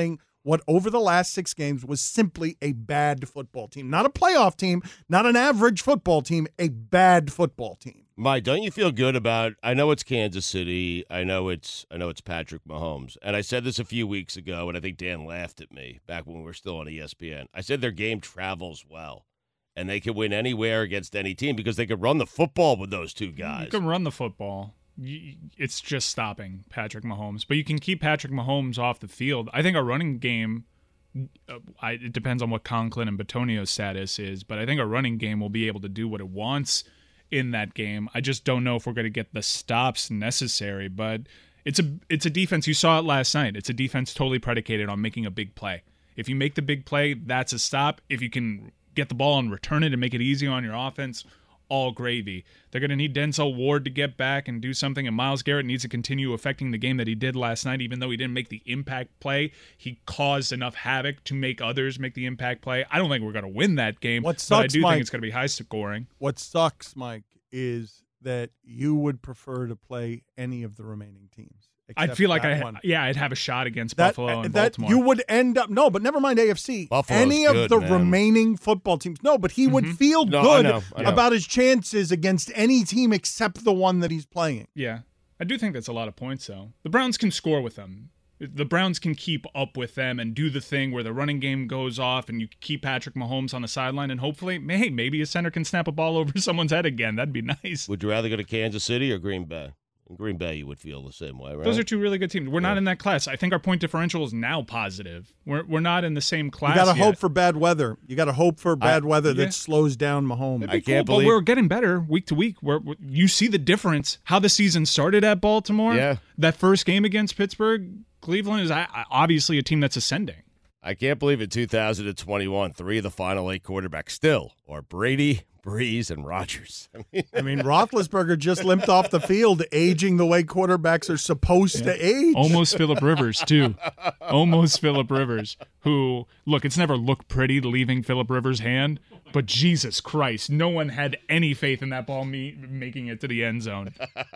what over the last six games was simply a bad football team. Not a playoff team, not an average football team, a bad football team. Mike, don't you feel good about, I know it's Kansas City, I know it's I know it's Patrick Mahomes, and I said this a few weeks ago, and I think Dan laughed at me back when we were still on E S P N. I said their game travels well, and they can win anywhere against any team because they could run the football with those two guys. You can run the football. It's just stopping Patrick Mahomes. But you can keep Patrick Mahomes off the field. I think our running game, uh, I, it depends on what Conklin and Bitonio's status is, but I think our running game will be able to do what it wants in that game. I just don't know if we're going to get the stops necessary, but it's a it's a defense. You saw it last night. It's a defense totally predicated on making a big play. If you make the big play, that's a stop. If you can get the ball and return it and make it easy on your offense, all gravy. They're going to need Denzel Ward to get back and do something, and Myles Garrett needs to continue affecting the game that he did last night. Even though he didn't make the impact play, he caused enough havoc to make others make the impact play. I don't think we're going to win that game, what sucks, but I do Mike, think it's going to be high scoring. What sucks, Mike, is that you would prefer to play any of the remaining teams. I'd feel like I, one. yeah, I'd have a shot against that, Buffalo and that Baltimore. You would end up no, but never mind A F C. Buffalo's any of good, the man. remaining football teams. No, but he Mm-hmm. would feel No, I good know, I know. about his chances against any team except the one that he's playing. Yeah, I do think that's a lot of points, though. The Browns can score with them. The Browns can keep up with them and do the thing where the running game goes off and you keep Patrick Mahomes on the sideline, and hopefully, hey, maybe a center can snap a ball over someone's head again. That'd be nice. Would you rather go to Kansas City or Green Bay? In Green Bay, you would feel the same way, right? Those are two really good teams. We're not in that class. I think our point differential is now positive. We're we're not in the same class. You got to yet. hope for bad weather. You got to hope for bad I, weather yeah. that slows down Mahomes. I can't cool, believe but we're getting better week to week. We're, we're, you see the difference. How the season started at Baltimore. Yeah. That first game against Pittsburgh, Cleveland is obviously a team that's ascending. I can't believe in two thousand twenty-one, three of the final eight quarterbacks still are Brady, Breeze, and Rodgers. I mean, I mean, Roethlisberger just limped off the field, aging the way quarterbacks are supposed Yeah. to age. Almost Phillip Rivers, too. Almost Phillip Rivers, who, look, it's never looked pretty leaving Phillip Rivers' hand, but Jesus Christ, no one had any faith in that ball me- making it to the end zone.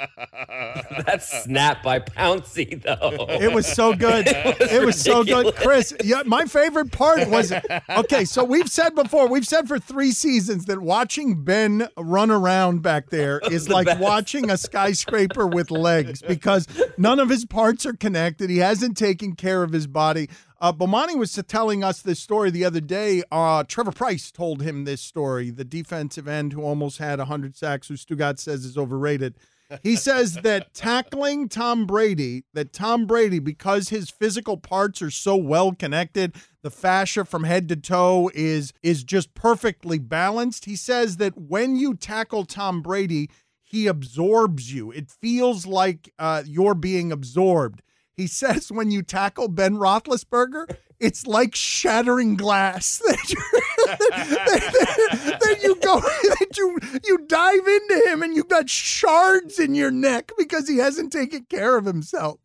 That snap by Pouncey, though. It was so good. It was It was so good. ridiculous. Chris, yeah, my favorite part was, okay, so we've said before, we've said for three seasons that watching Ben run around back there is the like best. watching a skyscraper with legs because none of his parts are connected. He hasn't taken care of his body. Uh, Bomani was telling us this story the other day. Uh, Trevor Price told him this story, the defensive end who almost had one hundred sacks, who Stugat says is overrated. He says that tackling Tom Brady, that Tom Brady, because his physical parts are so well connected, the fascia from head to toe is, is just perfectly balanced. He says that when you tackle Tom Brady, he absorbs you. It feels like uh, you're being absorbed. He says when you tackle Ben Roethlisberger, it's like shattering glass. That you, that, that you go, that you you dive into him and you've got shards in your neck because he hasn't taken care of himself.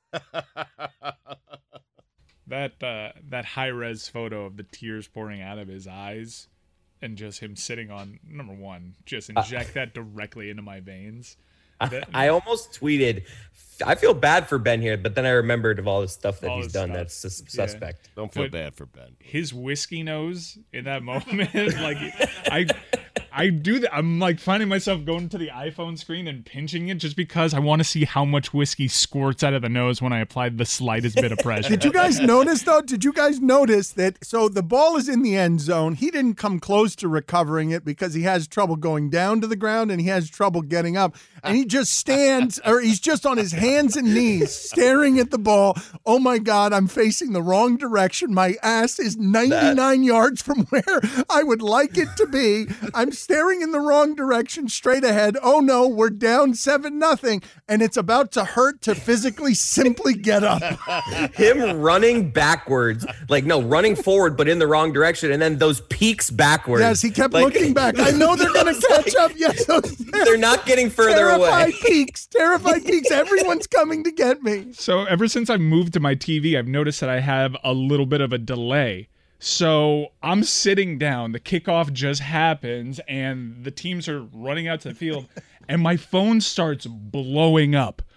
That uh, that high-res photo of the tears pouring out of his eyes and just him sitting on, number one, just inject uh, that directly into my veins. That, I almost tweeted, I feel bad for Ben here, but then I remembered of all the stuff that All he's the done stuff. that's sus- Yeah. suspect. don't feel But bad for Ben. his whiskey nose in that moment, like I I do that. I'm like finding myself going to the iPhone screen and pinching it just because I want to see how much whiskey squirts out of the nose when I applied the slightest bit of pressure. Did you guys notice, though? Did you guys notice that? So the ball is in the end zone. He didn't come close to recovering it because he has trouble going down to the ground and he has trouble getting up. And he just stands, or he's just on his hands and knees staring at the ball. Oh, my God, I'm facing the wrong direction. My ass is ninety-nine that. yards from where I would like it to be. I'm staring in the wrong direction straight ahead. Oh, no, we're down seven nothing. And it's about to hurt to physically simply get up. Him running backwards, like, no, running forward, but in the wrong direction. And then those peaks backwards. Yes, he kept like, looking back. I know they're going to catch like, up. Yes, they're not getting further terrified away. peaks, terrified peaks. Everyone's coming to get me. So ever since I moved to my T V, I've noticed that I have a little bit of a delay. So I'm sitting down, the kickoff just happens, and the teams are running out to the field, and my phone starts blowing up.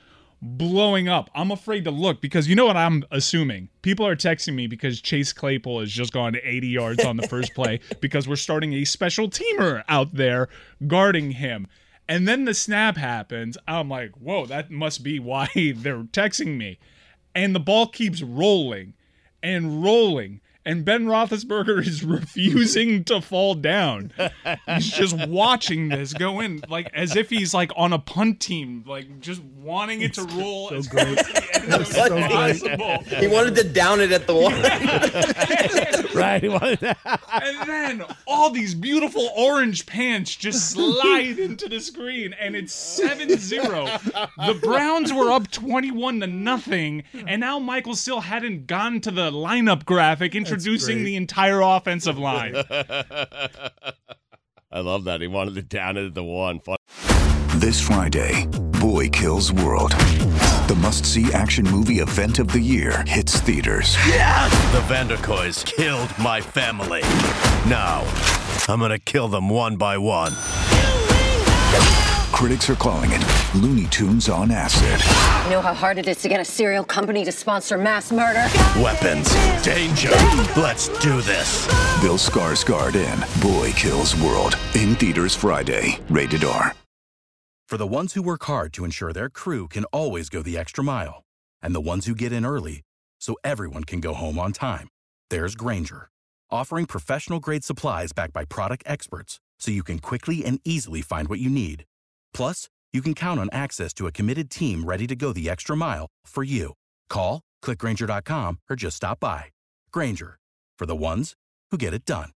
blowing up. I'm afraid to look because you know what I'm assuming? People are texting me because Chase Claypool has just gone eighty yards on the first play because we're starting a special teamer out there guarding him. And then the snap happens. I'm like, whoa, that must be why they're texting me. And the ball keeps rolling and rolling. And Ben Roethlisberger is refusing to fall down. He's just watching this go in, like as if he's like on a punt team, like just wanting it to roll as close to the end zone as possible. He wanted to down it at the one. Right. He wanted to- And then all these beautiful orange pants just slide into the screen, and it's seven zero. The Browns were up twenty-one to nothing, and now Michael still hadn't gone to the lineup graphic introducing the entire offensive line. I love that. He wanted to down it at the one. Fun. This Friday, Boy Kills World. The must-see action movie event of the year hits theaters. Yes! The Vanderkoys killed my family. Now, I'm gonna kill them one by one. Critics are calling it Looney Tunes on acid. You know how hard it is to get a serial company to sponsor mass murder? Weapons, danger. Let's do this. Bill Skarsgård in Boy Kills World. In theaters Friday. Rated R. For the ones who work hard to ensure their crew can always go the extra mile, and the ones who get in early so everyone can go home on time, there's Grainger, offering professional-grade supplies backed by product experts so you can quickly and easily find what you need. Plus, you can count on access to a committed team ready to go the extra mile for you. Call, click Grainger dot com, or just stop by. Grainger, for the ones who get it done.